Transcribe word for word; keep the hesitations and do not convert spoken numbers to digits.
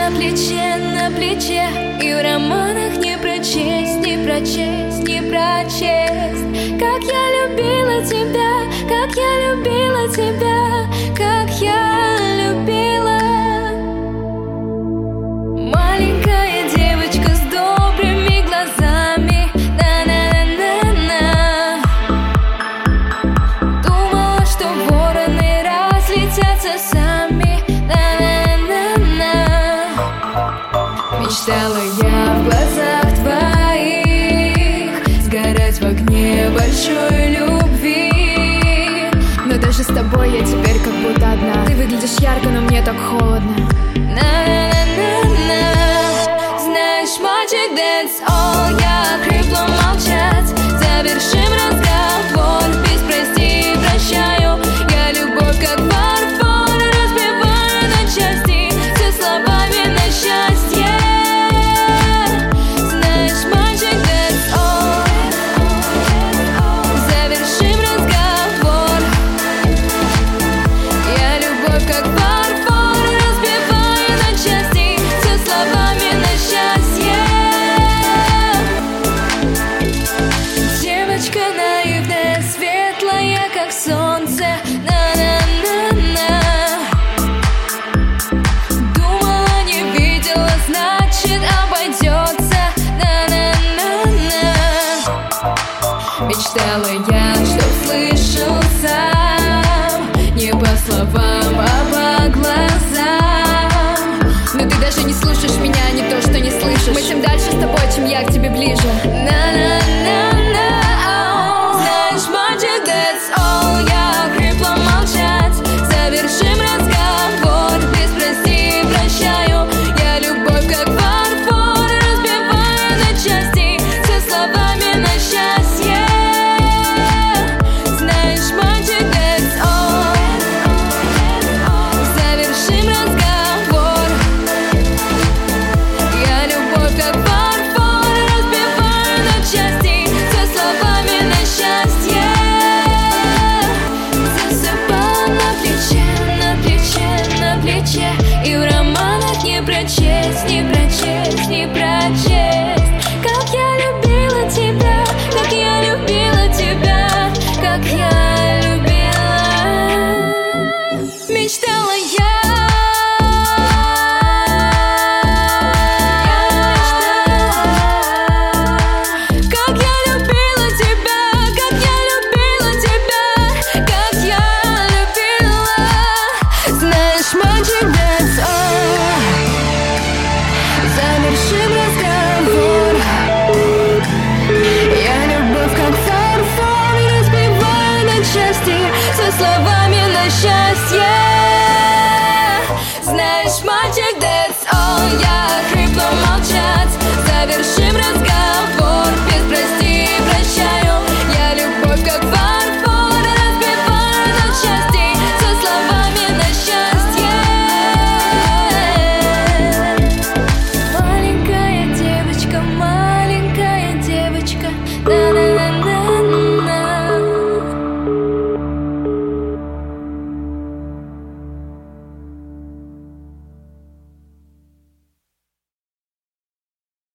на плече, на плече. И в романах не прочесть, не прочесть, не прочесть. Как я любила тебя, как я любила тебя, как я любила. Маленькая девочка с добрыми глазами, на-на-на-на-на. Думала, что вороны разлетятся сами, на-на-на-на. Мечтала я в глазах твоих сгорать в огне большой любви. Но даже с тобой я теперь как будто одна. Ты выглядишь ярко, но мне так холодно. На-на-на-на. Знаешь, мальчик, that's all. Я хрипло молчать. Завершим разговор. Без прости и прощаю. Я любовь как фарфор разбиваю на части. Все словами на счастье. Знаешь, мальчик, that's all. Завершим разговор. Я любовь как фарфор разбиваю на части. Все словами на счастье. Девочка наивная, светлая, как солнце, на-на-на-на. Думала, не видела, значит обойдется, на-на-на-на. Мечтала я, чтоб слышал сам, не по словам, а по глазам. Но ты даже не слушаешь меня, не то, что не слышишь. Мы тем дальше с тобой, чем я к тебе ближе. На-на-на-на. Знаешь, мальчик, that's all. Я хрипло молчать. Завершим разговор. Без прости и прощаю. Я любовь как фарфор разбиваю на части. Все словами на счастье. Знаешь, мальчик, that's all. Завершим разговор. Я любовь как фарфор разбиваю на части. Все словами на счастье. Засыпала на плече, на плече, на плече. И в романах не прочесть, не прочесть, не прочесть. Как я любила тебя, как я любила тебя, как я любила. Мечтала я. Как я любила тебя, как я любила тебя, как я любила. Знаешь, мальчик, that's all. Завершим разговор. Я любовь как фарфор разбиваю на части. Со словами на счастье. Знаешь, мальчик, that's all. Я хрипло молчать. Завершим разговор.